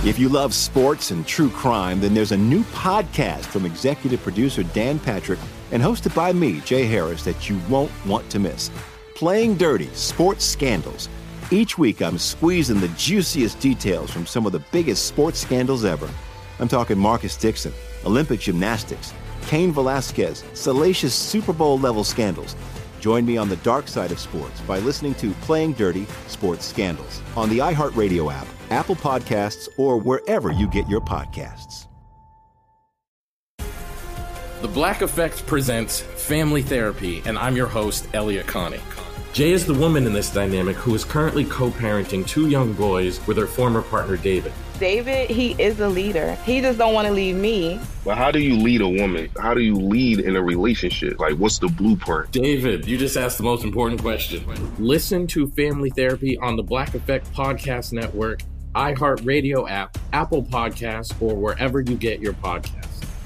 If you love sports and true crime, then there's a new podcast from executive producer Dan Patrick and hosted by me, Jay Harris, that you won't want to miss. Playing Dirty: Sports Scandals. Each week, I'm squeezing the juiciest details from some of the biggest sports scandals ever. I'm talking Marcus Dixon, Olympic gymnastics, Cain Velasquez, salacious Super Bowl-level scandals. Join me on the dark side of sports by listening to Playing Dirty: Sports Scandals on the iHeartRadio app, Apple Podcasts, or wherever you get your podcasts. The Black Effect presents Family Therapy, and I'm your host, Elliot Connie. Jay is the woman in this dynamic who is currently co-parenting 2 young boys with her former partner, David. David, he is a leader. He just don't want to leave me. Well, how do you lead a woman? How do you lead in a relationship? Like, what's the blueprint? David, you just asked the most important question. Listen to Family Therapy on the Black Effect Podcast Network, iHeartRadio app, Apple Podcasts, or wherever you get your podcasts.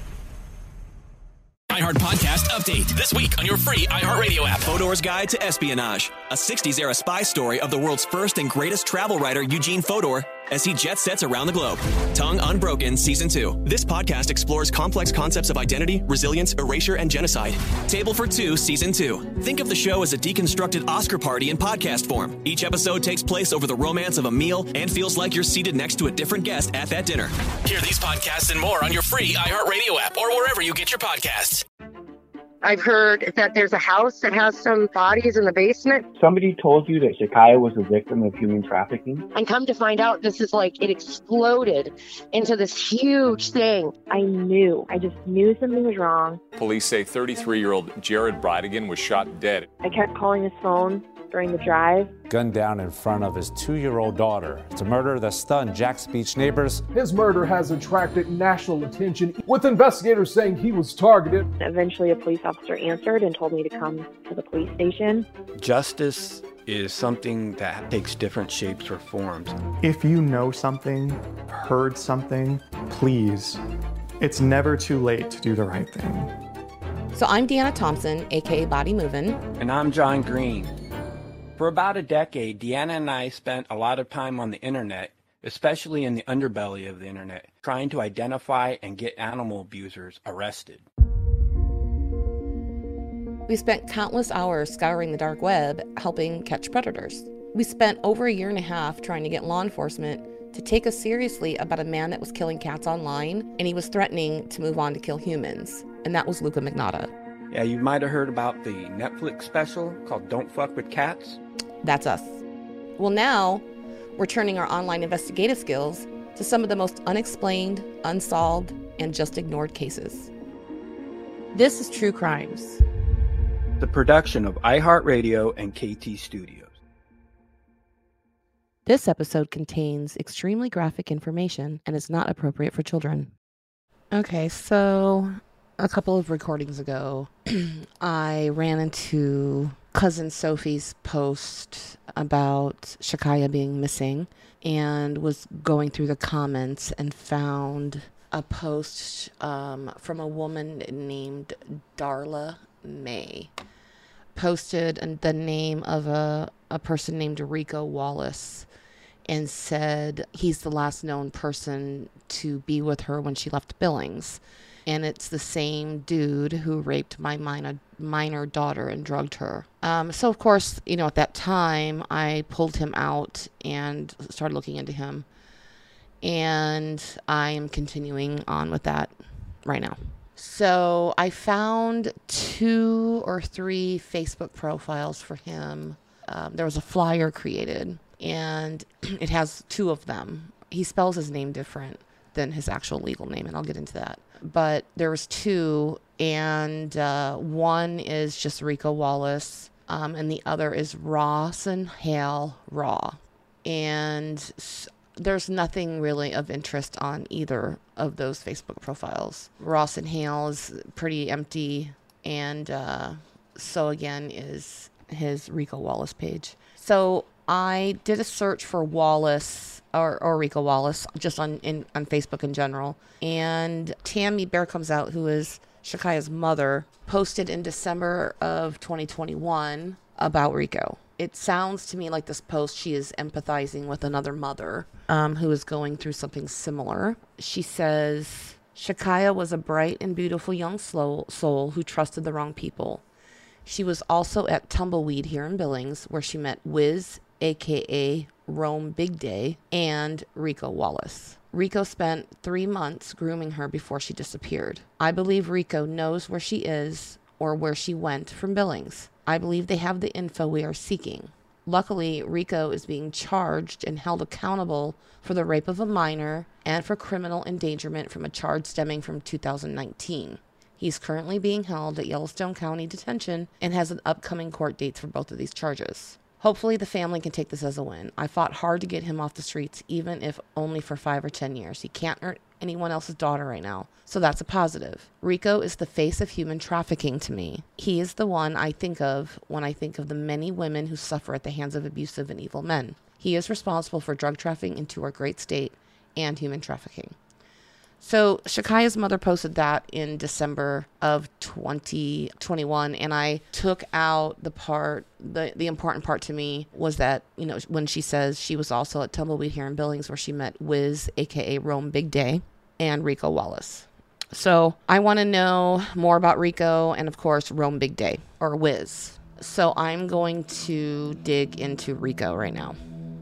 iHeart Podcast Update. This week on your free iHeartRadio app. Fodor's Guide to Espionage. A 60s-era spy story of the world's first and greatest travel writer, Eugene Fodor, as he jet sets around the globe. Tongue Unbroken Season 2. This podcast explores complex concepts of identity, resilience, erasure, and genocide. Table for Two Season 2. Think of the show as a deconstructed Oscar party in podcast form. Each episode takes place over the romance of a meal and feels like you're seated next to a different guest at that dinner. Hear these podcasts and more on your free iHeartRadio app or wherever you get your podcasts. I've heard that there's a house that has some bodies in the basement. Somebody told you that Shakaya was a victim of human trafficking? And come to find out, this is like, it exploded into this huge thing. I just knew something was wrong. Police say 33-year-old Jared Bridegan was shot dead. I kept calling his phone during the drive. Gunned down in front of his 2-year-old daughter. It's a murder that stunned Jack's Beach neighbors. His murder has attracted national attention, with investigators saying he was targeted. Eventually, a police officer answered and told me to come to the police station. Justice is something that takes different shapes or forms. If you know something, heard something, please, it's never too late to do the right thing. So I'm Deanna Thompson, aka Body Movin'. And I'm John Green. For about a decade, Deanna and I spent a lot of time on the internet, especially in the underbelly of the internet, trying to identify and get animal abusers arrested. We spent countless hours scouring the dark web, helping catch predators. We spent over a year and a half trying to get law enforcement to take us seriously about a man that was killing cats online, and he was threatening to move on to kill humans, and that was Luka Magnotta. Yeah, you might have heard about the Netflix special called Don't Fuck with Cats. That's us. Well, now we're turning our online investigative skills to some of the most unexplained, unsolved, and just ignored cases. This is True Crimes, the production of iHeartRadio and KT Studios. This episode contains extremely graphic information and is not appropriate for children. Okay, so a couple of recordings ago, I ran into cousin Sophie's post about Shakaya being missing and was going through the comments and found a post from a woman named Darla May. Posted the name of a person named Rico Wallace and said he's the last known person to be with her when she left Billings. And it's the same dude who raped my minor daughter and drugged her. So, of course, at that time, I pulled him out and started looking into him. And I am continuing on with that right now. So I found 2 or 3 Facebook profiles for him. There was a flyer created, and it has 2 of them. He spells his name different than his actual legal name, and I'll get into that. But there was 2, and one is just Rico Wallace, and the other is Rawson Hale Raw. And there's nothing really of interest on either of those Facebook profiles. Rawson Hale is pretty empty, and so again is his Rico Wallace page. So I did a search for Wallace or Rico Wallace just on Facebook in general, and Tammy Bear comes out, who is Shakaya's mother, posted in December of 2021 about Rico. It sounds to me like this post, she is empathizing with another mother who is going through something similar. She says, Shakaya was a bright and beautiful young soul who trusted the wrong people. She was also at Tumbleweed here in Billings, where she met Wiz, a.k.a. Rome Big Day, and Rico Wallace. Rico spent 3 months grooming her before she disappeared. I believe Rico knows where she is or where she went from Billings. I believe they have the info we are seeking. Luckily, Rico is being charged and held accountable for the rape of a minor and for criminal endangerment from a charge stemming from 2019. He's currently being held at Yellowstone County Detention and has an upcoming court dates for both of these charges. Hopefully the family can take this as a win. I fought hard to get him off the streets, even if only for 5 or 10 years. He can't hurt anyone else's daughter right now, so that's a positive. Rico is the face of human trafficking to me. He is the one I think of when I think of the many women who suffer at the hands of abusive and evil men. He is responsible for drug trafficking into our great state and human trafficking. So Shakaya's mother posted that in December of 2021, and I took out the part, the important part to me was that, you know, when she says she was also at Tumbleweed here in Billings, where she met Wiz, aka Rome Big Day, and Rico Wallace. So I want to know more about Rico and, of course, Rome Big Day, or Wiz. So I'm going to dig into Rico right now.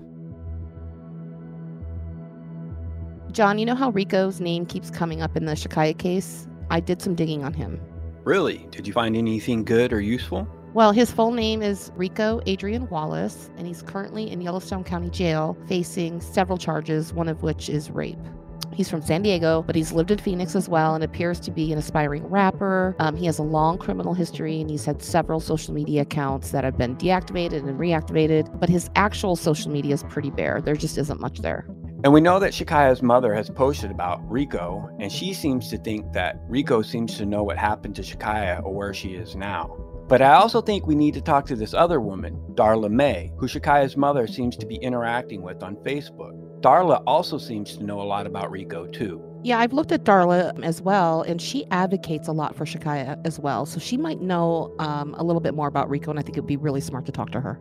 John, you know how Rico's name keeps coming up in the Shakaya case? I did some digging on him. Really? Did you find anything good or useful? Well, his full name is Rico Adrian Wallace, and he's currently in Yellowstone County Jail facing several charges, one of which is rape. He's from San Diego, but he's lived in Phoenix as well and appears to be an aspiring rapper. He has a long criminal history, and he's had several social media accounts that have been deactivated and reactivated, but his actual social media is pretty bare. There just isn't much there. And we know that Shakaya's mother has posted about Rico, and she seems to think that Rico seems to know what happened to Shakaya or where she is now. But I also think we need to talk to this other woman, Darla May, who Shakaya's mother seems to be interacting with on Facebook. Darla also seems to know a lot about Rico too. Yeah, I've looked at Darla as well, and she advocates a lot for Shakaya as well. So she might know a little bit more about Rico, and I think it'd be really smart to talk to her.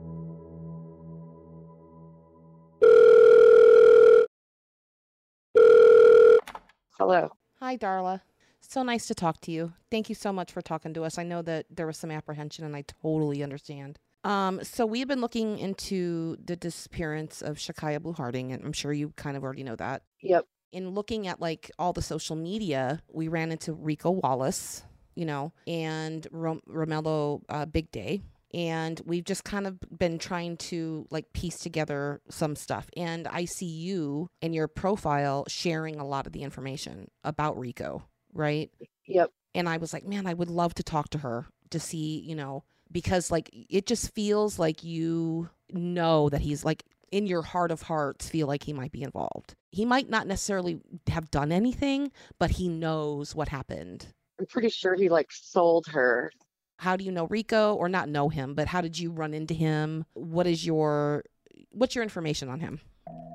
Hello. Hi, Darla. So nice to talk to you. Thank you so much for talking to us. I know that there was some apprehension, and I totally understand. So we've been looking into the disappearance of Shakaya Blue Harding, and I'm sure you kind of already know that. Yep. In looking at like all the social media, we ran into Rico Wallace, you know, and Romello Big Day. And we've just kind of been trying to like piece together some stuff. And I see you in your profile sharing a lot of the information about Rico, right? Yep. And I was like, man, I would love to talk to her to see, you know, because like it just feels like you know that he's like in your heart of hearts feel like he might be involved. He might not necessarily have done anything, but he knows what happened. I'm pretty sure he like sold her. How do you know Rico, or not know him, but how did you run into him? What's your information on him?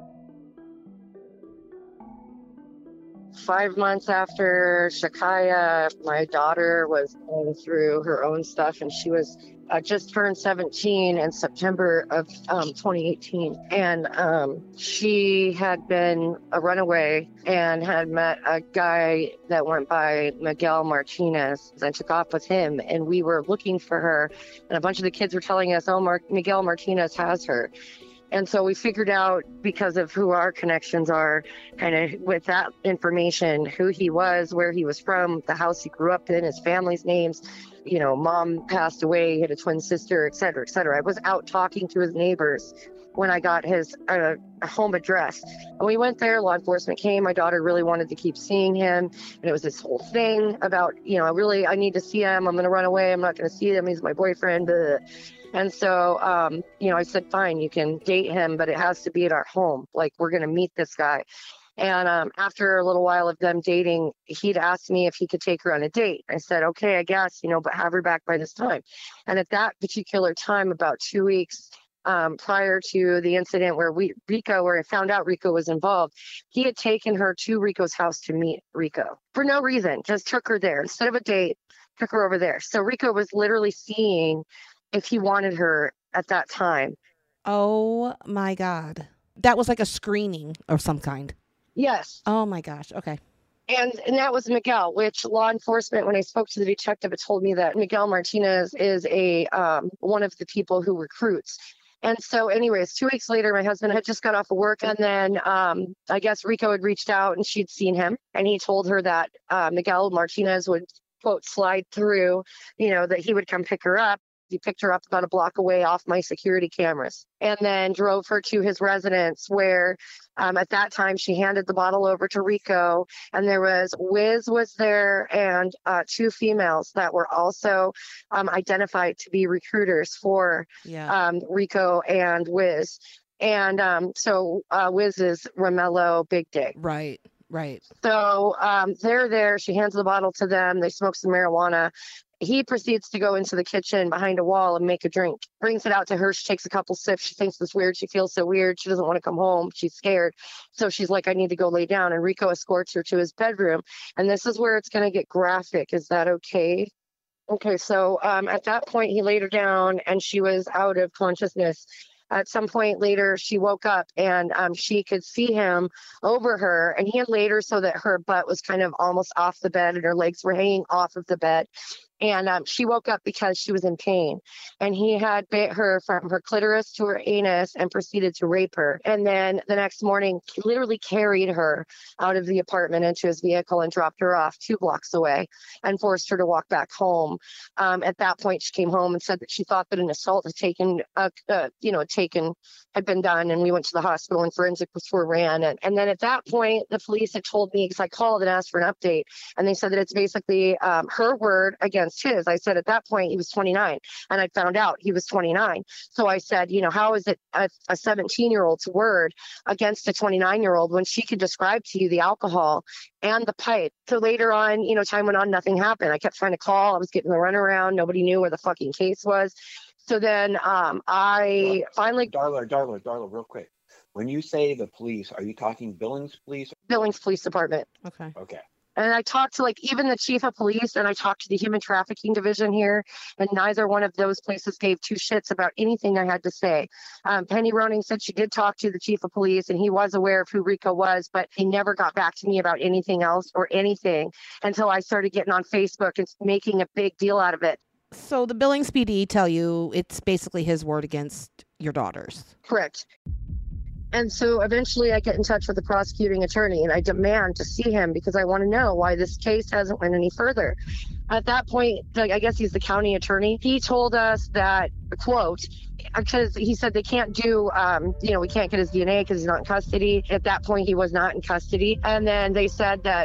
5 months after Shakaya, my daughter was going through her own stuff, and she was just turned 17 in September of 2018. And she had been a runaway and had met a guy that went by Miguel Martinez and took off with him. And we were looking for her, and a bunch of the kids were telling us, oh, Miguel Martinez has her. And so we figured out, because of who our connections are, kind of with that information, who he was, where he was from, the house he grew up in, his family's names, you know, mom passed away, he had a twin sister, et cetera, et cetera. I was out talking to his neighbors when I got his home address. And we went there, law enforcement came, my daughter really wanted to keep seeing him. And it was this whole thing about, you know, I need to see him, I'm going to run away, I'm not going to see him, he's my boyfriend, blah. And so, you know, I said, fine, you can date him, but it has to be at our home. Like, we're going to meet this guy. And after a little while of them dating, he'd asked me if he could take her on a date. I said, okay, I guess, you know, but have her back by this time. And at that particular time, about 2 weeks prior to the incident where I found out Rico was involved, he had taken her to Rico's house to meet Rico for no reason, just took her there. Instead of a date, took her over there. So Rico was literally seeing if he wanted her at that time. Oh my God. That was like a screening of some kind. Yes. Oh my gosh. Okay. And that was Miguel, which law enforcement, when I spoke to the detective, it told me that Miguel Martinez is one of the people who recruits. And so anyways, 2 weeks later, my husband had just got off of work, and then I guess Rico had reached out and she'd seen him, and he told her that Miguel Martinez would, quote, slide through, that he would come pick her up. He picked her up about a block away off my security cameras, and then drove her to his residence where at that time she handed the bottle over to Rico, and there was Wiz was there and 2 females that were also identified to be recruiters for Rico and Wiz. And so Wiz is Romello Big Dick. Right. So they're there. She hands the bottle to them. They smoke some marijuana. He proceeds to go into the kitchen behind a wall and make a drink. Brings it out to her. She takes a couple sips. She thinks it's weird. She feels so weird. She doesn't want to come home. She's scared. So she's like, I need to go lay down. And Rico escorts her to his bedroom. And this is where it's going to get graphic. Is that okay? Okay, so at that point, he laid her down and she was out of consciousness. At some point later, she woke up and she could see him over her, and he had laid her so that her butt was kind of almost off the bed and her legs were hanging off of the bed. And she woke up because she was in pain. And he had bit her from her clitoris to her anus and proceeded to rape her. And then the next morning, he literally carried her out of the apartment into his vehicle and dropped her off 2 blocks away and forced her to walk back home. At that point, she came home and said that she thought that an assault had been done. And we went to the hospital and forensics were ran. And then at that point, the police had told me, because I called and asked for an update, and they said that it's basically her word against his. I said at that point he was 29, and I found out he was 29. So I said, how is it a 17-year-old's word against a 29-year-old when she could describe to you the alcohol and the pipe? So later on, time went on, nothing happened. I kept trying to call. I was getting the runaround. Nobody knew where the fucking case was. So then I finally... Darla, real quick. When you say the police, are you talking Billings Police? Billings Police Department. Okay. And I talked to even the chief of police, and I talked to the human trafficking division here, and neither one of those places gave 2 shits about anything I had to say. Penny Roning said she did talk to the chief of police, and he was aware of who Rico was, but he never got back to me about anything else or anything until I started getting on Facebook and making a big deal out of it. So the Billings PD tell you it's basically his word against your daughters. Correct. And so eventually I get in touch with the prosecuting attorney and I demand to see him because I want to know why this case hasn't went any further. At that point, I guess he's the county attorney. He told us that, quote, because he said they can't do, we can't get his DNA because he's not in custody. At that point, he was not in custody. And then they said that,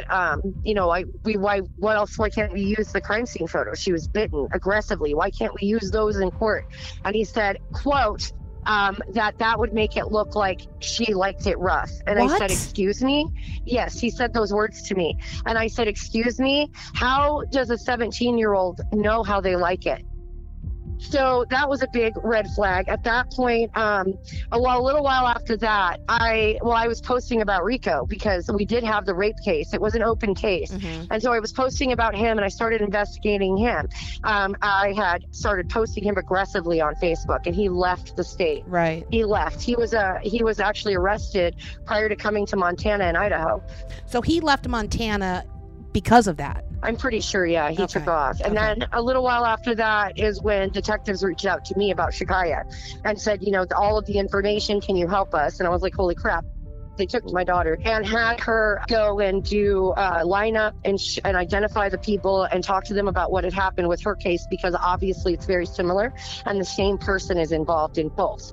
why can't we use the crime scene photos? She was bitten aggressively. Why can't we use those in court? And he said, quote, that would make it look like she liked it rough. And what? I said, excuse me? Yes, he said those words to me. And I said, excuse me? How does a 17-year-old know how they like it? So that was a big red flag. At that point, a little while after that, I was posting about Rico because we did have the rape case. It was an open case. Mm-hmm. And so I was posting about him and I started investigating him. I had started posting him aggressively on Facebook and he left the state. Right. He left. He was actually arrested prior to coming to Montana and Idaho. So he left Montana because of that. I'm pretty sure, yeah, he took off. And then a little while after that is when detectives reached out to me about Shakaya and said, all of the information, can you help us? And I was like, holy crap. They took my daughter and had her go and do lineup and identify the people and talk to them about what had happened with her case, because obviously it's very similar and the same person is involved in both.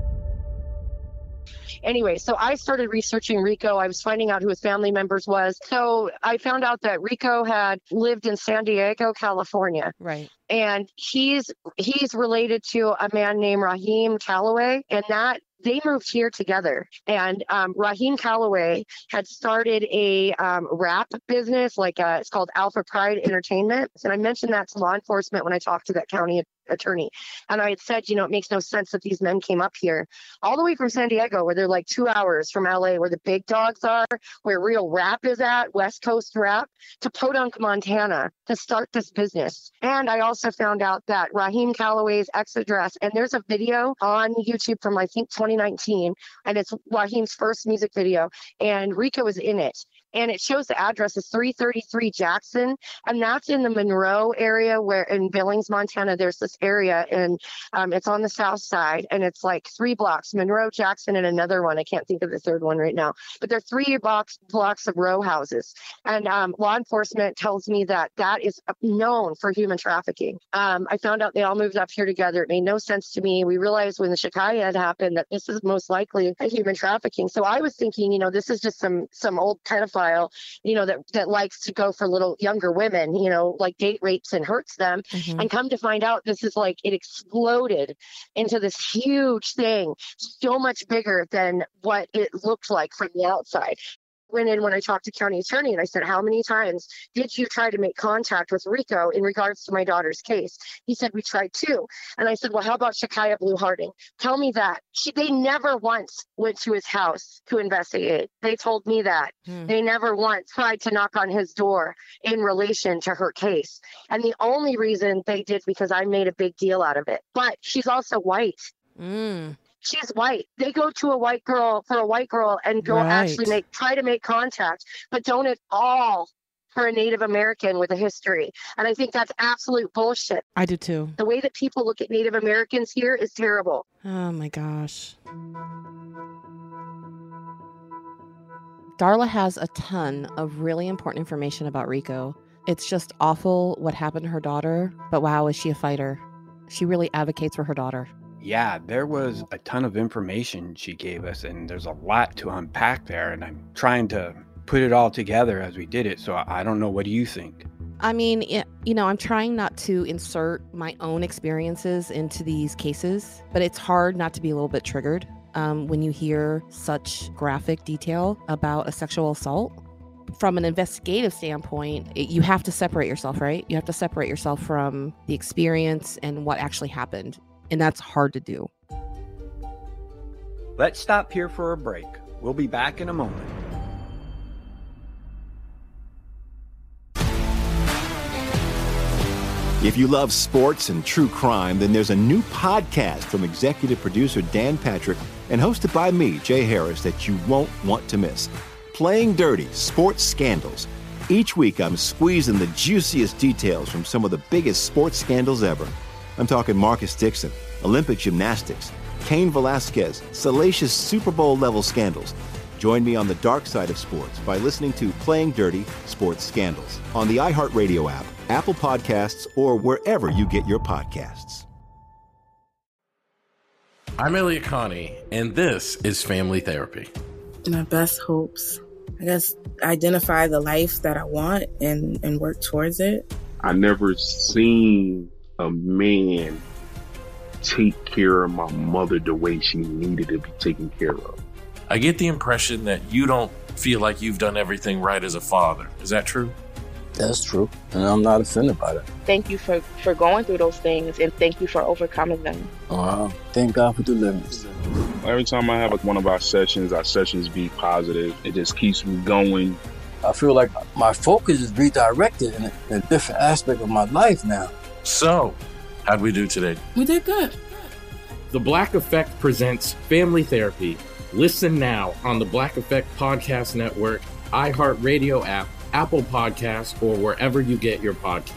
Anyway, so I started researching Rico. I was finding out who his family members was. So I found out that Rico had lived in San Diego, California. Right. And he's related to a man named Raheem Calloway, and that they moved here together. And Raheem Calloway had started a rap business, it's called Alpha Pride Entertainment. And I mentioned that to law enforcement when I talked to that county attorney. And I had said, it makes no sense that these men came up here all the way from San Diego, where they're like 2 hours from LA, where the big dogs are, where real rap is at, West Coast rap, to Podunk, Montana, to start this business. And I also found out that Raheem Calloway's ex address, and there's a video on YouTube from, I think, 2019, and it's Raheem's first music video, and Rico is in it. And it shows the address is 333 Jackson, and that's in the Monroe area, where in Billings, Montana, there's this area, and it's on the south side, and it's like 3 blocks, Monroe, Jackson, and another one. I can't think of the third one right now, but they're 3 blocks of row houses. And law enforcement tells me that that is known for human trafficking. I found out they all moved up here together. It made no sense to me. We realized when the Shakaya had happened that this is most likely a human trafficking. So I was thinking, this is just some old pedophile, that likes to go for little younger women, like date rapes and hurts them. Mm-hmm. And come to find out, this is like, it exploded into this huge thing, so much bigger than what it looked like from the outside. Went in when I talked to county attorney and I said, how many times did you try to make contact with Rico in regards to my daughter's case? He said, we tried 2. And I said, well, how about Shakaya Blue Harding? Tell me that. They never once went to his house to investigate. They told me that. They never once tried to knock on his door in relation to her case. And the only reason they did, because I made a big deal out of it. But she's also white. She's white. They go to a white girl and go actually try to make contact, but don't at all for a Native American with a history. And I think that's absolute bullshit. I do too. The way that people look at Native Americans here is terrible. Oh my gosh. Darla has a ton of really important information about Rico. It's just awful what happened to her daughter, but wow, is she a fighter. She really advocates for her daughter. Yeah, there was a ton of information she gave us, and there's a lot to unpack there, and I'm trying to put it all together as we did it, so I don't know. What do you think? I mean, I'm trying not to insert my own experiences into these cases, but it's hard not to be a little bit triggered when you hear such graphic detail about a sexual assault. From an investigative standpoint, you have to separate yourself, right? You have to separate yourself from the experience and what actually happened. And that's hard to do. Let's stop here for a break. We'll be back in a moment. If you love sports and true crime, then there's a new podcast from executive producer Dan Patrick and hosted by me, Jay Harris, that you won't want to miss. Playing Dirty: Sports Scandals. Each week, I'm squeezing the juiciest details from some of the biggest sports scandals ever. I'm talking Marcus Dixon, Olympic gymnastics, Cain Velasquez, salacious Super Bowl-level scandals. Join me on the dark side of sports by listening to Playing Dirty: Sports Scandals on the iHeartRadio app, Apple Podcasts, or wherever you get your podcasts. I'm Elliot Connie, and this is Family Therapy. My best hopes, I guess, identify the life that I want and work towards it. I never seen a man take care of my mother the way she needed to be taken care of. I get the impression that you don't feel like you've done everything right as a father. Is that true? That's true, and I'm not offended by that. Thank you for going through those things, and thank you for overcoming them. Wow. Thank God for deliverance. Every time I have one of our sessions be positive. It just keeps me going. I feel like my focus is redirected in a different aspect of my life now. So, how'd we do today? We did good. The Black Effect presents Family Therapy. Listen now on the Black Effect Podcast Network, iHeartRadio app, Apple Podcasts, or wherever you get your podcasts.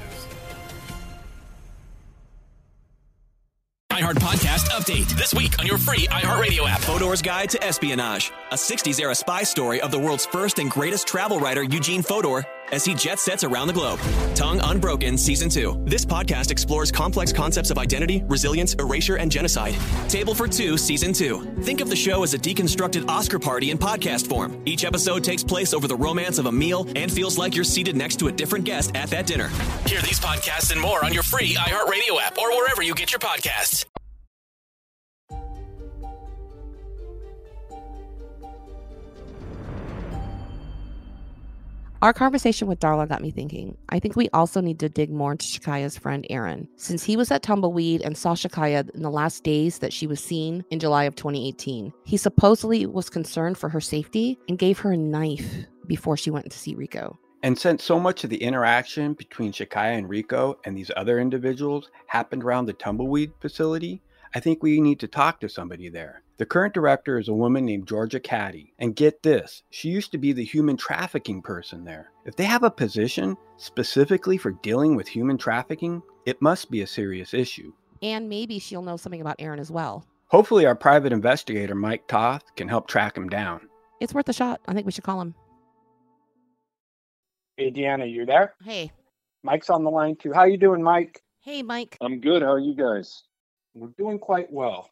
iHeart Podcast Update. This week on your free iHeartRadio app. Fodor's Guide to Espionage. A 60s-era spy story of the world's first and greatest travel writer, Eugene Fodor, as he jet sets around the globe. Tongue Unbroken Season 2. This podcast explores complex concepts of identity, resilience, erasure, and genocide. Table for Two Season 2. Think of the show as a deconstructed Oscar party in podcast form. Each episode takes place over the romance of a meal and feels like you're seated next to a different guest at that dinner. Hear these podcasts and more on your free iHeartRadio app or wherever you get your podcasts. Our conversation with Darla got me thinking. I think we also need to dig more into Shikaya's friend Aaron, since he was at Tumbleweed and saw Shikaya in the last days that she was seen in July of 2018. He supposedly was concerned for her safety and gave her a knife before she went to see Rico. And since so much of the interaction between Shikaya and Rico and these other individuals happened around the Tumbleweed facility, I think we need to talk to somebody there. The current director is a woman named Georgia Caddy. And get this, she used to be the human trafficking person there. If they have a position specifically for dealing with human trafficking, it must be a serious issue. And maybe she'll know something about Aaron as well. Hopefully our private investigator, Mike Toth, can help track him down. It's worth a shot. I think we should call him. Hey, Deanna, you there? Hey. Mike's on the line too. How you doing, Mike? Hey, Mike. I'm good. How are you guys? We're doing quite well.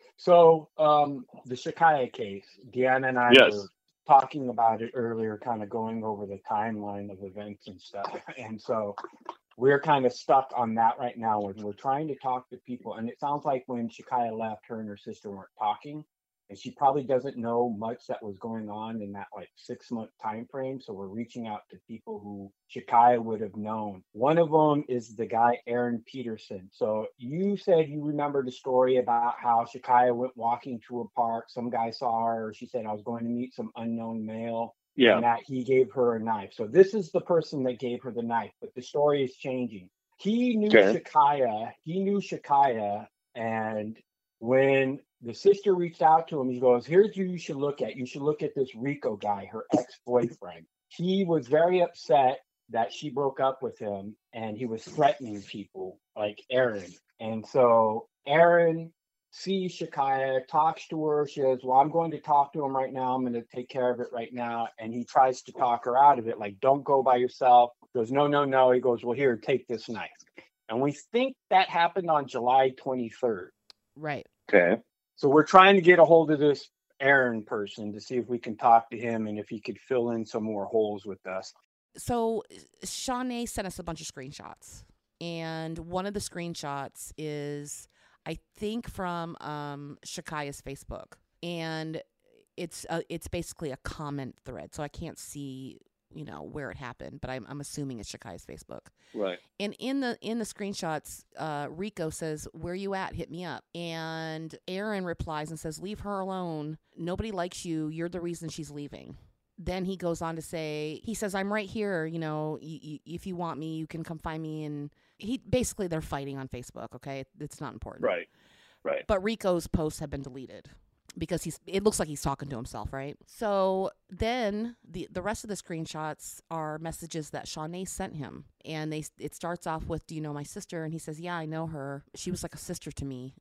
So, the Shikaya case, Deanna and I were talking about it earlier, kind of going over the timeline of events and stuff. And so we're kind of stuck on that right now. We're trying to talk to people. And it sounds like when Shikaya left, her and her sister weren't talking. And she probably doesn't know much that was going on in that 6-month time frame. So we're reaching out to people who Shikaya would have known. One of them is the guy, Aaron Peterson. So you said you remember the story about how Shikaya went walking to a park. Some guy saw her. She said, I was going to meet some unknown male. Yeah. And that he gave her a knife. So this is the person that gave her the knife, but the story is changing. He knew Shikaya. He knew Shikaya. And when the sister reached out to him, he goes, here's who you should look at. You should look at this Rico guy, her ex-boyfriend. He was very upset that she broke up with him, and he was threatening people like Aaron. And so Aaron sees Shikaya, talks to her. She says, well, I'm going to talk to him right now. I'm going to take care of it right now. And he tries to talk her out of it, like, don't go by yourself. He goes, no. He goes, well, here, take this knife. And we think that happened on July 23rd. Right. Okay. So we're trying to get a hold of this Aaron person to see if we can talk to him and if he could fill in some more holes with us. So Shawnee sent us a bunch of screenshots. And one of the screenshots is, I think, from Shikaya's Facebook. And it's basically a comment thread. So I can't see, where it happened, but I'm assuming it's Shikaya's Facebook. Right. And in the screenshots, Rico says, where you at? Hit me up. And Aaron replies and says, leave her alone. Nobody likes you. You're the reason she's leaving. Then he goes on to say, he says, I'm right here. If you want me, you can come find me. And they're fighting on Facebook. Okay. It's not important. Right. But Rico's posts have been deleted, because it looks like he's talking to himself, right? So then the rest of the screenshots are messages that Shawnee sent him. And it starts off with, do you know my sister? And he says, yeah, I know her. She was like a sister to me.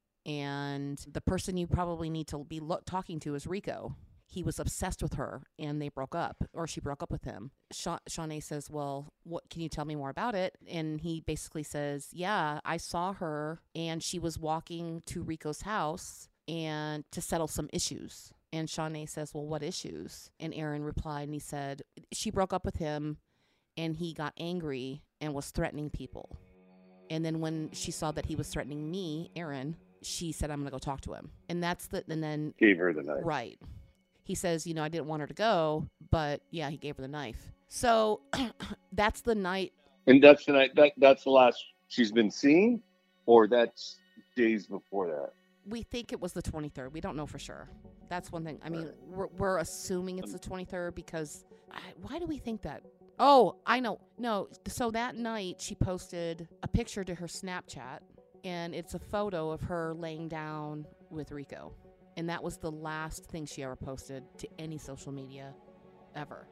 And the person you probably need to be talking to is Rico. He was obsessed with her, and they broke up, or she broke up with him. Shawnee says, well, what can you tell me more about it? And he basically says, yeah, I saw her, and she was walking to Rico's house and to settle some issues. And Shawnee says, well, what issues? And Aaron replied, and he said, she broke up with him, and he got angry and was threatening people. And then when she saw that he was threatening me, Aaron, she said, I'm going to go talk to him. And then gave her the knife. Right. He says, I didn't want her to go, but yeah, he gave her the knife. So that's the night. And that's the night, that's the last she's been seen, or that's days before that? We think it was the 23rd. We don't know for sure. That's one thing. I mean, we're assuming it's the 23rd because why do we think that? Oh, I know. No. So that night she posted a picture to her Snapchat, and it's a photo of her laying down with Rico. And that was the last thing she ever posted to any social media ever.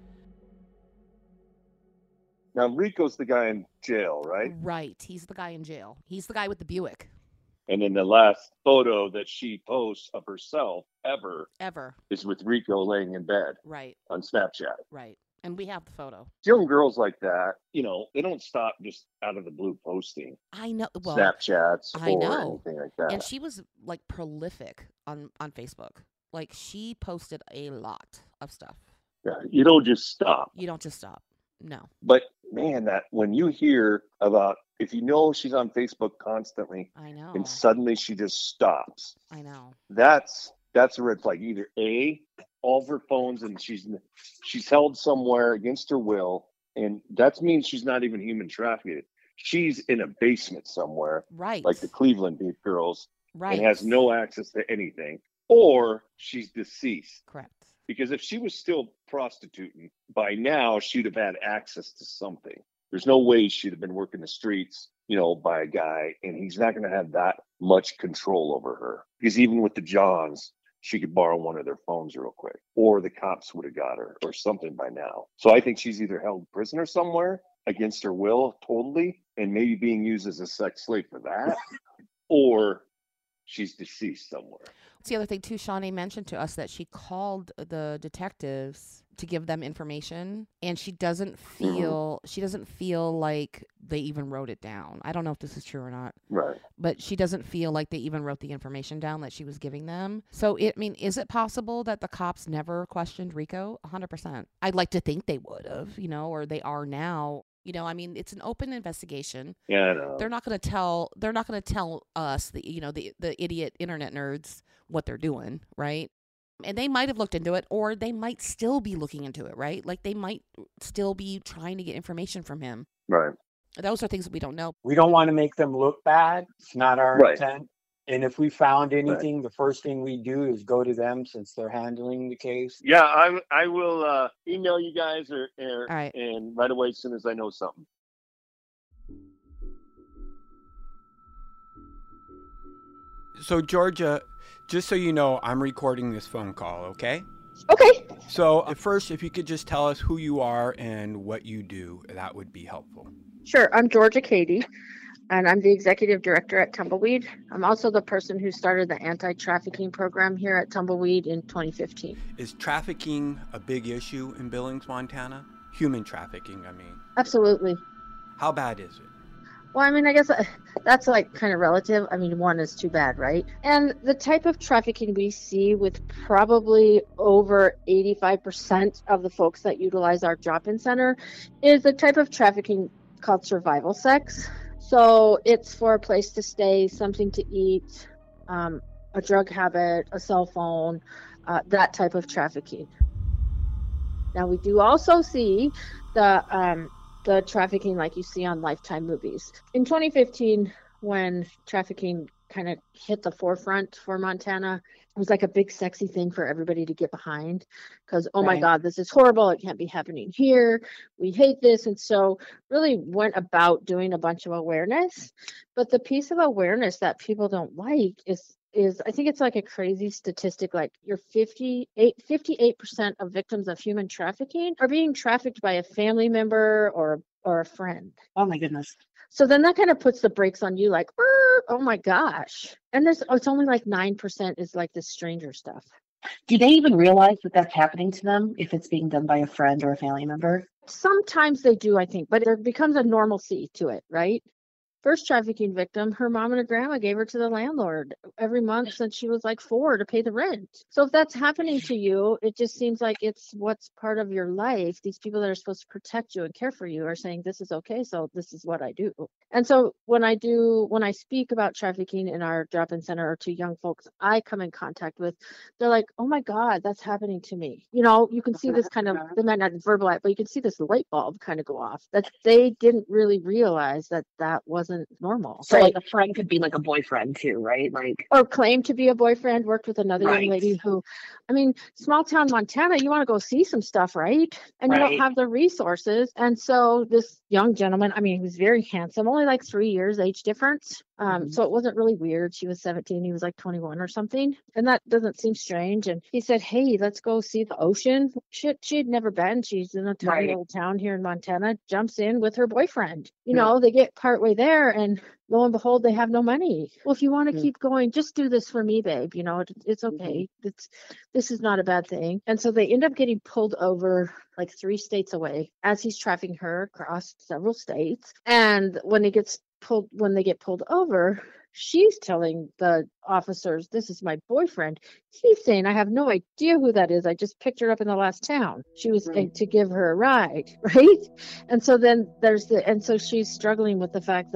Now, Rico's the guy in jail, right? Right. He's the guy in jail. He's the guy with the Buick. And then the last photo that she posts of herself ever is with Rico laying in bed. Right. On Snapchat. Right. And we have the photo. Young girls like that, they don't stop just out of the blue posting. I know. Well, Snapchats I know. or anything like that. And she was prolific on Facebook. She posted a lot of stuff. Yeah, you don't just stop. No. But man, that when you hear about, if she's on Facebook constantly, I know, and suddenly she just stops. I know. That's a red flag. Either A, all of her phones, and she's held somewhere against her will, and that means she's not even human trafficked. She's in a basement somewhere, right? Like the Cleveland girls, right? And has no access to anything, or she's deceased. Correct. Because if she was still prostituting by now, she'd have had access to something. There's no way she'd have been working the streets, by a guy, and he's not going to have that much control over her. Because even with the Johns, she could borrow one of their phones real quick, or the cops would have got her or something by now. So I think she's either held prisoner somewhere against her will totally, and maybe being used as a sex slave for that, or she's deceased somewhere. It's the other thing too. Shawnee mentioned to us that she called the detectives to give them information, and she doesn't feel like they even wrote it down. I don't know if this is true or not. Right. But she doesn't feel like they even wrote the information down that she was giving them. So is it possible that the cops never questioned Rico? 100%. I'd like to think they would have, or they are now. It's an open investigation. Yeah, I know. They're not going to tell us, the idiot internet nerds, what they're doing, right? And they might have looked into it, or they might still be looking into it, right? Like they might still be trying to get information from him. Right. Those are things that we don't know. We don't want to make them look bad. It's not our Right. intent. And if we found anything, the first thing we do is go to them since they're handling the case. Yeah, I will email you guys or right. And right away as soon as I know something. So, Georgia, just so you know, I'm recording this phone call, okay? Okay. So, first, if you could just tell us who you are and what you do, that would be helpful. Sure. I'm Georgia Cady, and I'm the executive director at Tumbleweed. I'm also the person who started the anti-trafficking program here at Tumbleweed in 2015. Is trafficking a big issue in Billings, Montana? Human trafficking, I mean. Absolutely. How bad is it? Well, I guess that's kind of relative. One is too bad, right? And the type of trafficking we see with probably over 85% of the folks that utilize our drop-in center is the type of trafficking called survival sex. So it's for a place to stay, something to eat, a drug habit, a cell phone, that type of trafficking. Now, we do also see the trafficking like you see on Lifetime movies. In 2015, when trafficking kind of hit the forefront for Montana, it was like a big sexy thing for everybody to get behind because, oh my God, this is horrible. It can't be happening here. We hate this. And so really went about doing a bunch of awareness. But the piece of awareness that people don't like is I think it's like a crazy statistic, like 58% of victims of human trafficking are being trafficked by a family member or a friend. Oh my goodness. So then that kind of puts the brakes on you, like, oh my gosh. And it's only like 9% is like this stranger stuff. Do they even realize that that's happening to them if it's being done by a friend or a family member? Sometimes they do, I think, but there becomes a normalcy to it, right? First trafficking victim, her mom and her grandma gave her to the landlord every month since she was like 4 to pay the rent. So if that's happening to you, it just seems like it's what's part of your life. These people that are supposed to protect you and care for you are saying, this is okay, so this is what I do. And so when I speak about trafficking in our drop-in center or to young folks I come in contact with, they're like, oh my God, that's happening to me. You can see this kind of, they might not verbalize, but you can see this light bulb kind of go off, that they didn't really realize that wasn't normal. So like a friend could be like a boyfriend too, right? Or claim to be a boyfriend. Worked with another young lady who, small town Montana, you want to go see some stuff, right? And you don't have the resources. And so this young gentleman, he was very handsome, only like 3 years age difference. So it wasn't really weird. She was 17, he was like 21 or something. And that doesn't seem strange. And he said, hey, let's go see the ocean. She had never been. She's in a tiny little town here in Montana, jumps in with her boyfriend. They get partway there and lo and behold, they have no money. Well, if you want to keep going, just do this for me, babe. It's okay. This is not a bad thing. And so they end up getting pulled over like 3 states away as he's trafficking her across several states. And when they get pulled over, she's telling the officers, this is my boyfriend. He's saying, I have no idea who that is. I just picked her up in the last town. She was to give her a ride, right? And so then so she's struggling with the fact that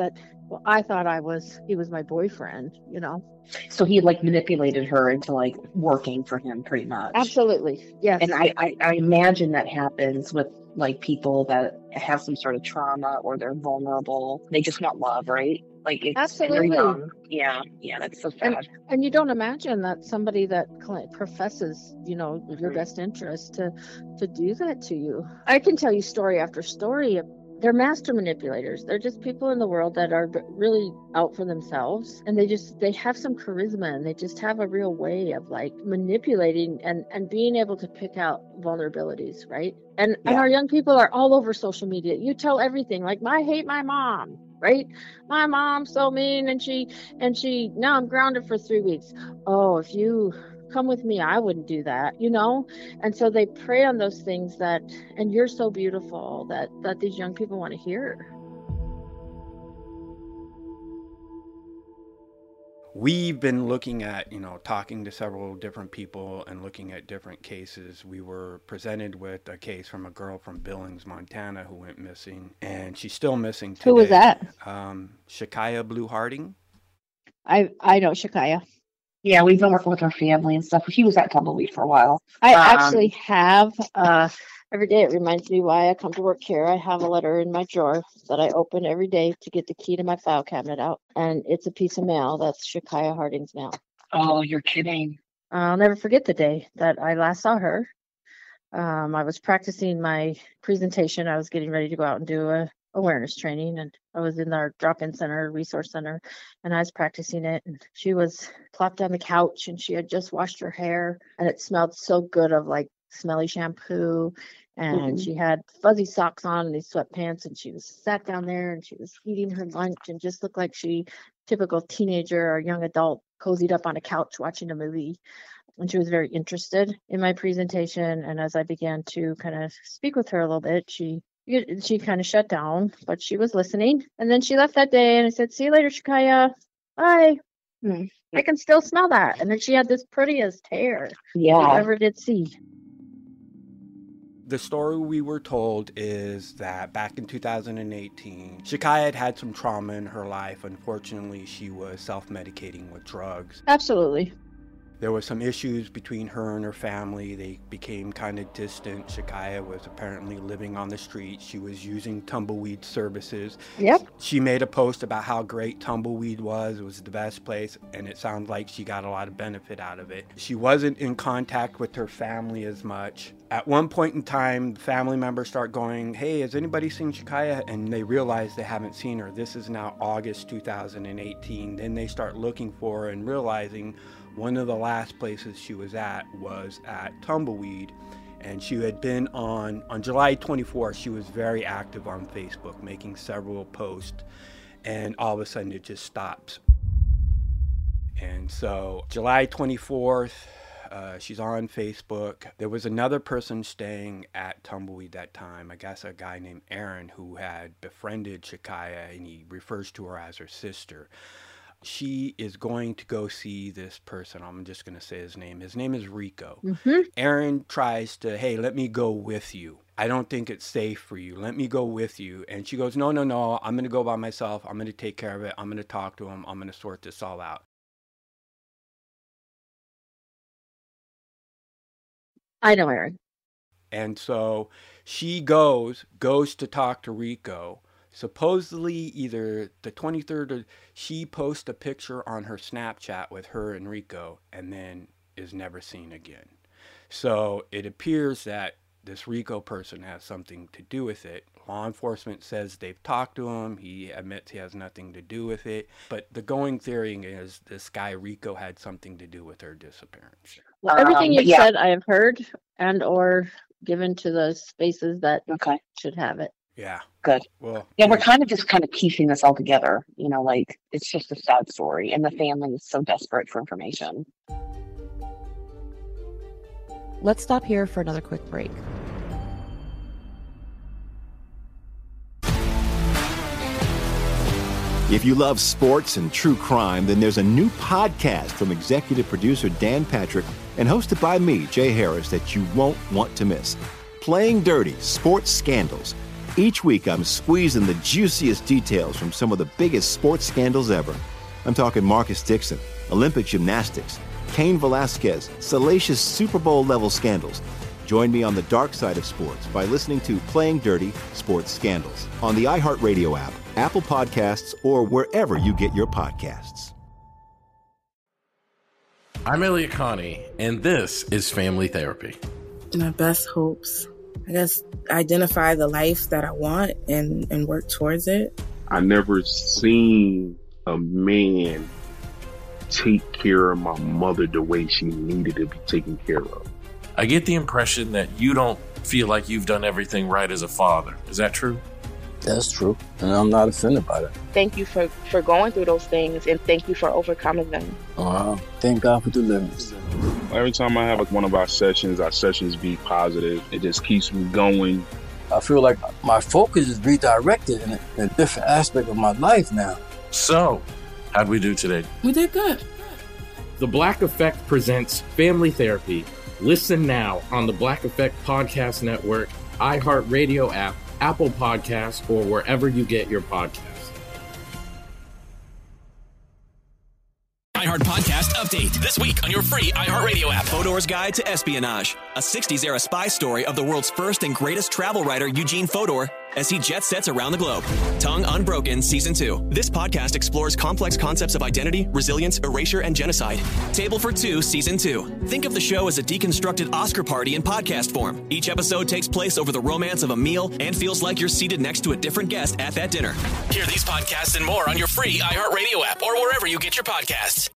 Well, I thought he was my boyfriend, So he like manipulated her into like working for him pretty much. Absolutely. Yes. And I imagine that happens with like people that have some sort of trauma or they're vulnerable. They just want love, right? Like it's Absolutely. Yeah, that's so sad. And you don't imagine that somebody that professes, your best interest to do that to you. I can tell you story after story. They're master manipulators. They're just people in the world that are really out for themselves, and they have some charisma, and they just have a real way of like manipulating and being able to pick out vulnerabilities, right? And our young people are all over social media. You tell everything, like, I hate my mom, right? My mom's so mean, and she now I'm grounded for 3 weeks. Oh, if you come with me, I wouldn't do that, and so they prey on those things and you're so beautiful that these young people want to hear. We've been looking at, talking to several different people and looking at different cases. We were presented with a case from a girl from Billings, Montana, who went missing, and she's still missing today. Who was that? Shakaya Blue Harding. I know Shakaya. Yeah, we've been working with her family and stuff. He was at Tumbleweed for a while. I actually have, every day it reminds me why I come to work here. I have a letter in my drawer that I open every day to get the key to my file cabinet out. And it's a piece of mail. That's Shakaya Harding's mail. Oh, you're kidding. I'll never forget the day that I last saw her. I was practicing my presentation. I was getting ready to go out and do a awareness training, and I was in our drop-in center, resource center, and I was practicing it, and she was plopped on the couch, and she had just washed her hair, and it smelled so good of like smelly shampoo, and she had fuzzy socks on and these sweatpants, and she was sat down there, and she was eating her lunch, and just looked like typical teenager or young adult, cozied up on a couch watching a movie. And she was very interested in my presentation, and as I began to kind of speak with her a little bit, she kind of shut down, but she was listening. And then she left that day, and I said, "See you later, Shakaya. Bye." I can still smell that. And then she had this prettiest hair I ever did see. The story we were told is that back in 2018, Shakaya had some trauma in her life. Unfortunately, she was self-medicating with drugs. Absolutely. There were some issues between her and her family. They became kind of distant. Shakaya was apparently living on the street. She was using Tumbleweed services. Yep. She made a post about how great Tumbleweed was. It was the best place, and it sounds like she got a lot of benefit out of it. She wasn't in contact with her family as much. At one point in time, family members start going, "Hey, has anybody seen Shakaya?" And they realize they haven't seen her. This is now August 2018. Then they start looking for her and realizing one of the last places she was at Tumbleweed, and she had been on July 24th, she was very active on Facebook, making several posts, and all of a sudden it just stops. And so July 24th, she's on Facebook. There was another person staying at Tumbleweed that time, I guess a guy named Aaron, who had befriended Shakaya, and he refers to her as her sister. She is going to go see this person. I'm just going to say his name. His name is Rico. Aaron tries to, "Hey, let me go with you. I don't think it's safe for you. Let me go with you." And she goes, No, I'm going to go by myself. I'm going to take care of it. I'm going to talk to him. I'm going to sort this all out. I know Aaron. And so she goes to talk to Rico. Supposedly either the 23rd or she posts a picture on her Snapchat with her and Rico and then is never seen again. So it appears that this Rico person has something to do with it. Law enforcement says they've talked to him. He admits he has nothing to do with it. But the going theory is this guy Rico had something to do with her disappearance. Well, everything you've said I have heard and or given to the spaces that should have it. Yeah. Good. Well, we're kind of piecing this all together. Like it's just a sad story, and the family is so desperate for information. Let's stop here for another quick break. If you love sports and true crime, then there's a new podcast from executive producer Dan Patrick and hosted by me, Jay Harris, that you won't want to miss. Playing Dirty: Sports Scandals. Each week, I'm squeezing the juiciest details from some of the biggest sports scandals ever. I'm talking Marcus Dixon, Olympic gymnastics, Cain Velasquez, salacious Super Bowl-level scandals. Join me on the dark side of sports by listening to Playing Dirty Sports Scandals on the iHeartRadio app, Apple Podcasts, or wherever you get your podcasts. I'm Elliot Connie, and this is Family Therapy. My best hopes, I guess, identify the life that I want and work towards it. I never seen a man take care of my mother the way she needed to be taken care of. I get the impression that you don't feel like you've done everything right as a father. Is that true? That's true, and I'm not offended by that. Thank you for going through those things, and thank you for overcoming them. Thank God for deliverance. Every time I have one of our sessions be positive. It just keeps me going. I feel like my focus is redirected in a different aspect of my life now. So, how'd we do today? We did good. The Black Effect presents Family Therapy. Listen now on the Black Effect Podcast Network, iHeartRadio app, Apple Podcasts, or wherever you get your podcasts. iHeart Podcast Update. This week on your free iHeartRadio app. Fodor's Guide to Espionage. A 60s-era spy story of the world's first and greatest travel writer, Eugene Fodor, as he jet sets around the globe. Tongue Unbroken Season 2. This podcast explores complex concepts of identity, resilience, erasure, and genocide. Table for Two Season 2. Think of the show as a deconstructed Oscar party in podcast form. Each episode takes place over the romance of a meal and feels like you're seated next to a different guest at that dinner. Hear these podcasts and more on your free iHeartRadio app or wherever you get your podcasts.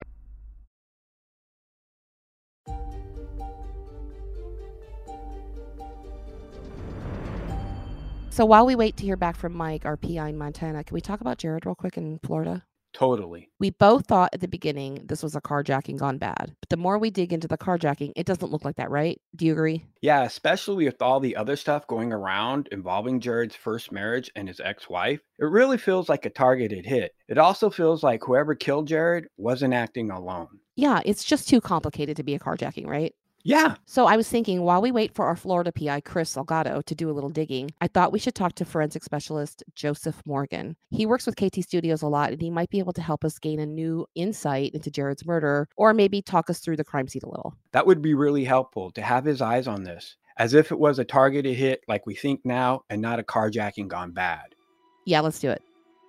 So while we wait to hear back from Mike, our PI in Montana, can we talk about Jared real quick in Florida? Totally. We both thought at the beginning this was a carjacking gone bad. But the more we dig into the carjacking, it doesn't look like that, right? Do you agree? Yeah, especially with all the other stuff going around involving Jared's first marriage and his ex-wife. It really feels like a targeted hit. It also feels like whoever killed Jared wasn't acting alone. Yeah, it's just too complicated to be a carjacking, right? Yeah. So I was thinking, while we wait for our Florida PI, Chris Salgado, to do a little digging, I thought we should talk to forensic specialist Joseph Morgan. He works with KT Studios a lot, and he might be able to help us gain a new insight into Jared's murder, or maybe talk us through the crime scene a little. That would be really helpful to have his eyes on this, as if it was a targeted hit like we think now and not a carjacking gone bad. Yeah, let's do it.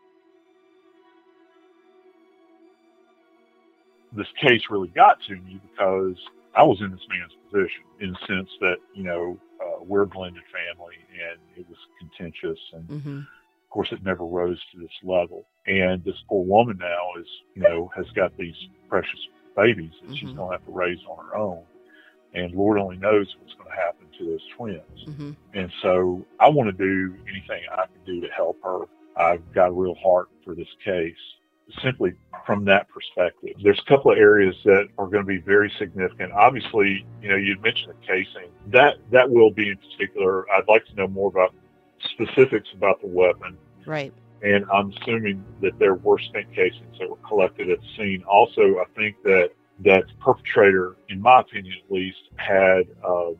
This case really got to me because I was in this man's position in the sense that, we're a blended family and it was contentious. And of course, it never rose to this level. And this poor woman now is, has got these precious babies that she's going to have to raise on her own. And Lord only knows what's going to happen to those twins. And so I want to do anything I can do to help her. I've got a real heart for this case. Simply from that perspective, there's a couple of areas that are going to be very significant. Obviously, you'd mentioned the casing. That will be in particular. I'd like to know more about specifics about the weapon. Right. And I'm assuming that there were stink casings that were collected at the scene. Also, I think that the perpetrator, in my opinion at least, had a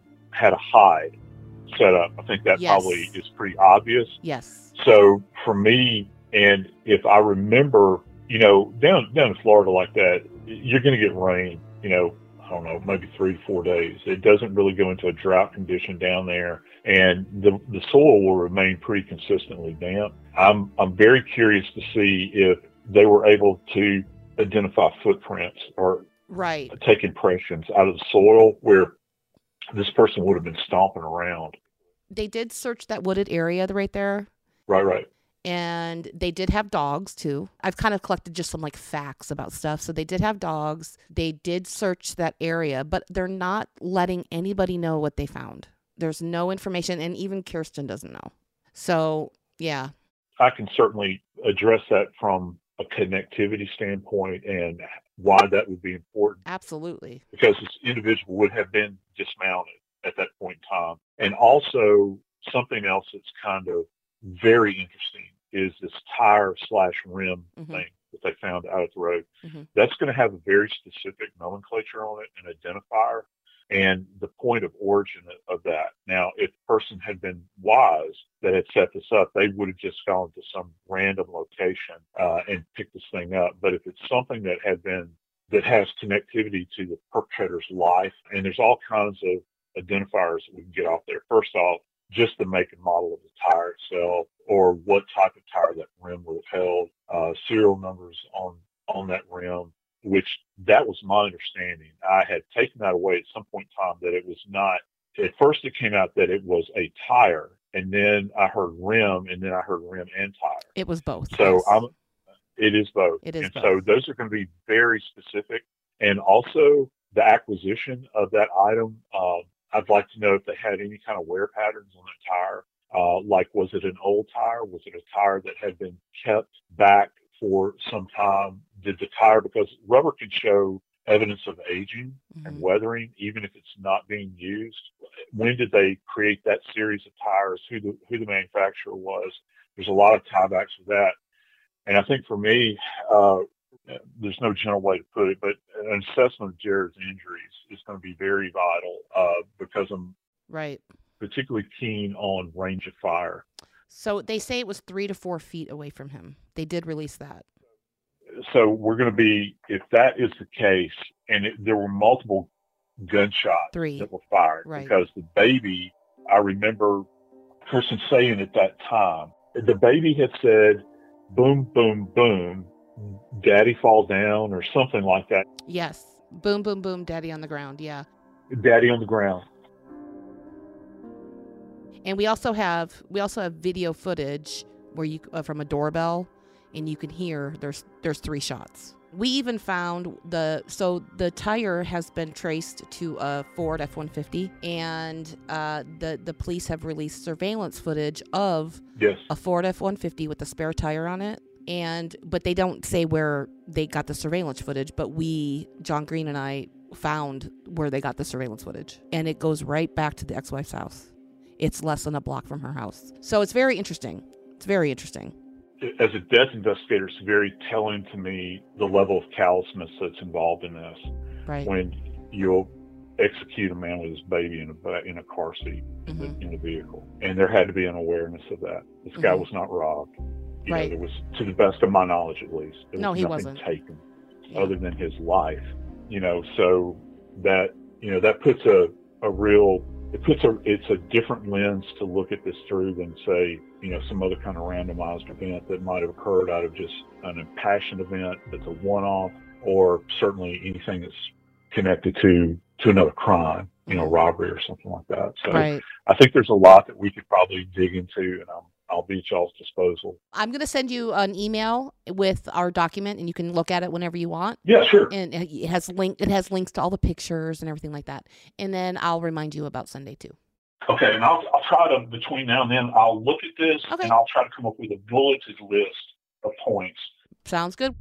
hide set up. I think that probably is pretty obvious. Yes. So for me, and if I remember, down in Florida like that, you're going to get rain, I don't know, maybe 3 to 4 days. It doesn't really go into a drought condition down there, and the soil will remain pretty consistently damp. I'm very curious to see if they were able to identify footprints or take impressions out of the soil where this person would have been stomping around. They did search that wooded area right there. Right. And they did have dogs too. I've kind of collected just some facts about stuff. So they did have dogs. They did search that area, but they're not letting anybody know what they found. There's no information, and even Kirsten doesn't know. So, yeah. I can certainly address that from a connectivity standpoint and why that would be important. Absolutely. Because this individual would have been dismounted at that point in time. And also something else that's kind of very interesting is this tire/rim thing that they found out at the road. That's going to have a very specific nomenclature on it, an identifier. and the point of origin of that. Now, if the person had been wise that had set this up, they would have just gone to some random location and picked this thing up. But if it's something that has connectivity to the perpetrator's life, and there's all kinds of identifiers that we can get off there. First off, just the make and model of the tire itself, or what type of tire that rim would have held, serial numbers on that rim, which that was my understanding. I had taken that away at some point in time, that it was not. At first it came out that it was a tire, and then I heard rim, and then I heard rim and tire. It was both. So yes. It is both. It is and both. So those are going to be very specific. And also the acquisition of that item, I'd like to know if they had any kind of wear patterns on that tire. Like, was it an old tire? Was it a tire that had been kept back for some time? Did the tire, because rubber can show evidence of aging and weathering, even if it's not being used. When did they create that series of tires? Who the manufacturer was? There's a lot of tiebacks with that. And I think for me, there's no general way to put it, but an assessment of Jared's injuries is going to be very vital because I'm particularly keen on range of fire. So they say it was 3 to 4 feet away from him. They did release that. So we're going to be, if that is the case, and there were multiple gunshots that were fired, because the baby, I remember a person saying at that time, the baby had said, boom, boom, boom, daddy fall down, or something like that. Yes. Boom, boom, boom, daddy on the ground. Yeah. Daddy on the ground. And we also have video footage where you from a doorbell, and you can hear there's 3 shots. We even found the tire has been traced to a Ford F-150, and the police have released surveillance footage of a Ford F-150 with a spare tire on it. But they don't say where they got the surveillance footage, but John Green and I found where they got the surveillance footage, and it goes right back to the ex-wife's house. It's less than a block from her house. So it's very interesting. It's very interesting. As a death investigator, it's very telling to me the level of callousness that's involved in this. Right. When you'll execute a man with his baby in a car seat in the vehicle. And there had to be an awareness of that. This guy was not robbed. You know, there was, to the best of my knowledge at least, there was nothing taken other than his life. You know, so that, you know, that puts it's a different lens to look at this through than, say, you know, some other kind of randomized event that might have occurred out of just an impassioned event that's a one-off, or certainly anything that's connected to another crime, you know, robbery or something like that. So I think there's a lot that we could probably dig into, and I'll be at y'all's disposal. I'm going to send you an email with our document, and you can look at it whenever you want. Yeah, sure. And it has links to all the pictures and everything like that. And then I'll remind you about Sunday too. Okay, and I'll try to, between now and then, I'll look at this and I'll try to come up with a bulleted list of points. Sounds good.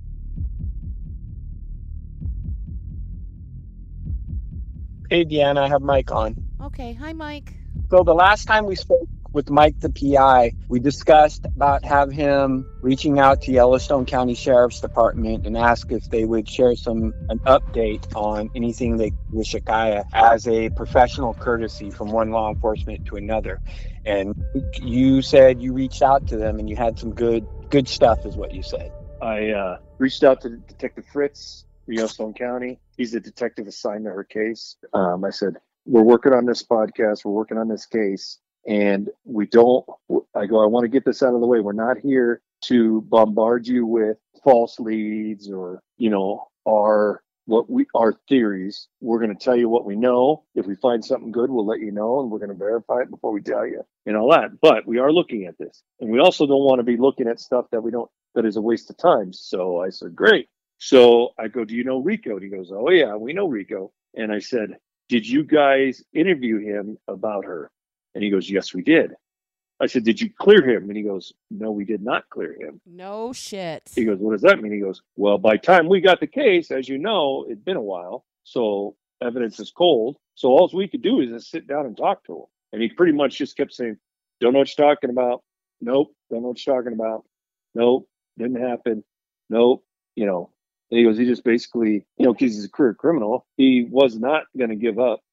Hey, Deanna, I have Mike on. Okay, hi, Mike. So the last time we spoke with Mike, the PI, we discussed about have him reaching out to Yellowstone County Sheriff's Department and ask if they would share an update on anything with Shakaya as a professional courtesy from one law enforcement to another. And you said you reached out to them and you had some good stuff, is what you said. I reached out to Detective Fritz, Yellowstone County. He's the detective assigned to her case. I said, we're working on this podcast. We're working on this case. And I want to get this out of the way. We're not here to bombard you with false leads or, you know, our theories. We're going to tell you what we know. If we find something good, we'll let you know, and we're going to verify it before we tell you and all that. But we are looking at this, and we also don't want to be looking at stuff that is a waste of time. So I said, great. So I go, do you know Rico? And he goes, oh yeah, we know Rico. And I said, did you guys interview him about her? And he goes, yes, we did. I said, did you clear him? And he goes, no, we did not clear him. No shit. He goes, what does that mean? He goes, well, by the time we got the case, as you know, it'd been a while. So evidence is cold. So all we could do is just sit down and talk to him. And he pretty much just kept saying, don't know what you're talking about. Nope. Don't know what you're talking about. Nope. Didn't happen. Nope. And he goes, he just basically, because he's a career criminal, he was not going to give up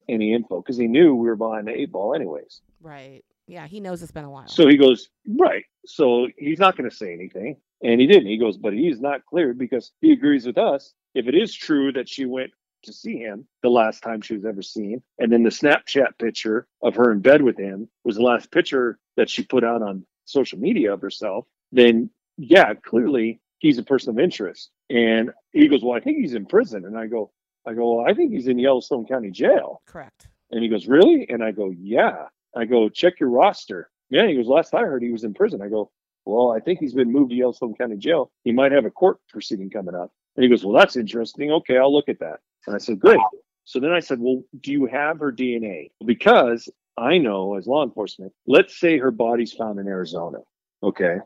any info because he knew we were behind the 8 ball anyways. Right. Yeah, he knows it's been a while. So he goes, right. So he's not going to say anything. And he didn't. He goes, but he's not cleared because he agrees with us. If it is true that she went to see him the last time she was ever seen, and then the Snapchat picture of her in bed with him was the last picture that she put out on social media of herself, then yeah, clearly he's a person of interest. And he goes, well, I think he's in prison. And I go, well, I think he's in Yellowstone County Jail. Correct. And he goes, really? And I go, yeah. I go, check your roster. Yeah, he goes, last I heard he was in prison. I go, well, I think he's been moved to Yellowstone County Jail. He might have a court proceeding coming up. And he goes, well, that's interesting. Okay, I'll look at that. And I said, great. So then I said, well, do you have her DNA? Because I know as law enforcement, let's say her body's found in Arizona. Okay.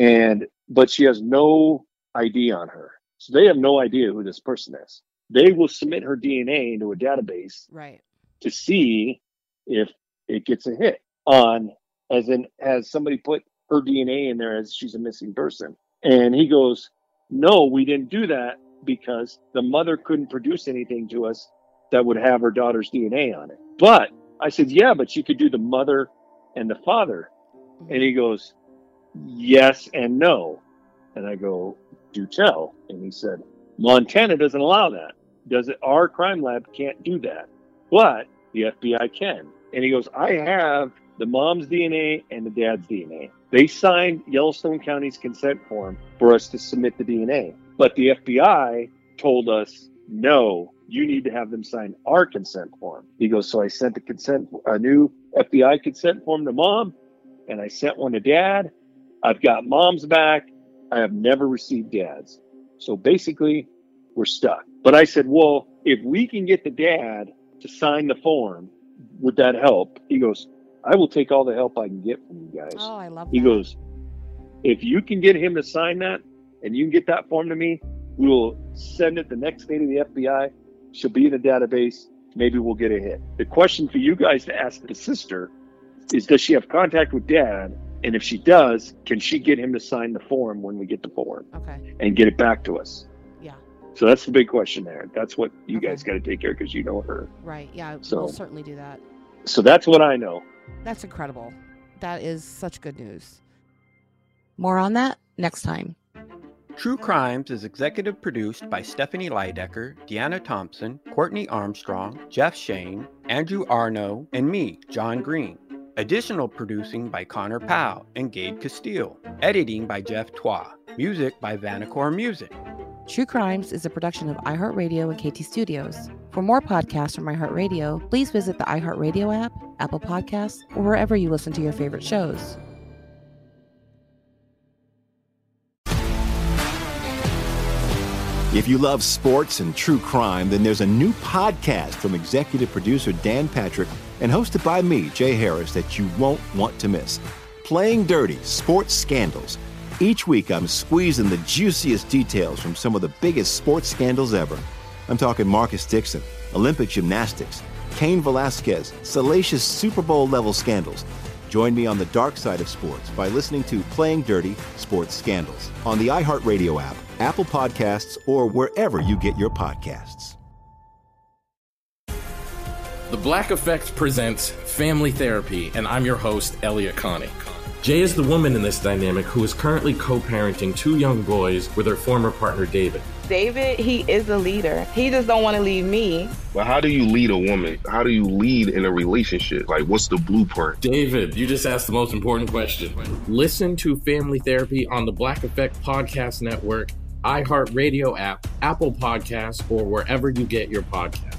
But she has no ID on her. So they have no idea who this person is. They will submit her DNA into a database right to see if it gets a hit on, has somebody put her DNA in there as she's a missing person. And he goes, no, we didn't do that because the mother couldn't produce anything to us that would have her daughter's DNA on it. But I said, yeah, but you could do the mother and the father. And he goes, yes and no. And I go, do tell. And he said, Montana doesn't allow that. Our crime lab can't do that, but the FBI can. And he goes, I have the mom's DNA and the dad's DNA. They signed Yellowstone County's consent form for us to submit the DNA. But the FBI told us, no, you need to have them sign our consent form. He goes, so I sent a new FBI consent form to mom, and I sent one to dad. I've got mom's back. I have never received dad's. So basically, we're stuck. But I said, well, if we can get the dad to sign the form, would that help? He goes, I will take all the help I can get from you guys. Oh, I love that. He goes, if you can get him to sign that and you can get that form to me, we will send it the next day to the FBI. She'll be in the database. Maybe we'll get a hit. The question for you guys to ask the sister is, does she have contact with dad? And if she does, can she get him to sign the form when we get the form? Okay. And get it back to us? Yeah. So that's the big question there. That's what you guys got to take care of because you know her. Right. Yeah. So, we'll certainly do that. So that's what I know. That's incredible. That is such good news. More on that next time. True Crimes is executive produced by Stephanie Lydecker, Deanna Thompson, Courtney Armstrong, Jeff Shane, Andrew Arno, and me, John Green. Additional producing by Connor Powell and Gabe Castile. Editing by Jeff Twa. Music by Vanacore Music. True Crimes is a production of iHeartRadio and KT Studios. For more podcasts from iHeartRadio, please visit the iHeartRadio app, Apple Podcasts, or wherever you listen to your favorite shows. If you love sports and true crime, then there's a new podcast from executive producer Dan Patrick and hosted by me, Jay Harris, that you won't want to miss. Playing Dirty: Sports Scandals. Each week, I'm squeezing the juiciest details from some of the biggest sports scandals ever. I'm talking Marcus Dixon, Olympic gymnastics, Cain Velasquez, salacious Super Bowl-level scandals. Join me on the dark side of sports by listening to Playing Dirty: Sports Scandals on the iHeartRadio app, Apple Podcasts, or wherever you get your podcasts. The Black Effect presents Family Therapy, and I'm your host, Elliot Connie. Jay is the woman in this dynamic who is currently co-parenting 2 young boys with her former partner, David. David, he is a leader. He just don't want to leave me. But how do you lead a woman? How do you lead in a relationship? Like, what's the blueprint? David, you just asked the most important question. Listen to Family Therapy on the Black Effect Podcast Network, iHeartRadio app, Apple Podcasts, or wherever you get your podcasts.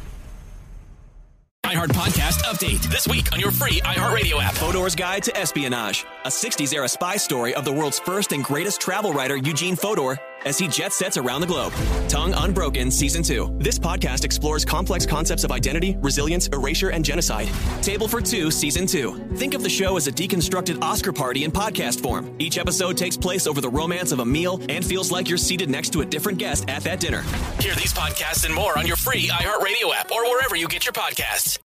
iHeart Podcast Update. This week on your free iHeartRadio app. Fodor's Guide to Espionage. A 60s-era spy story of the world's first and greatest travel writer, Eugene Fodor, as he jet sets around the globe. Tongue Unbroken Season 2. This podcast explores complex concepts of identity, resilience, erasure, and genocide. Table for Two Season 2. Think of the show as a deconstructed Oscar party in podcast form. Each episode takes place over the romance of a meal and feels like you're seated next to a different guest at that dinner. Hear these podcasts and more on your free iHeartRadio app or wherever you get your podcasts.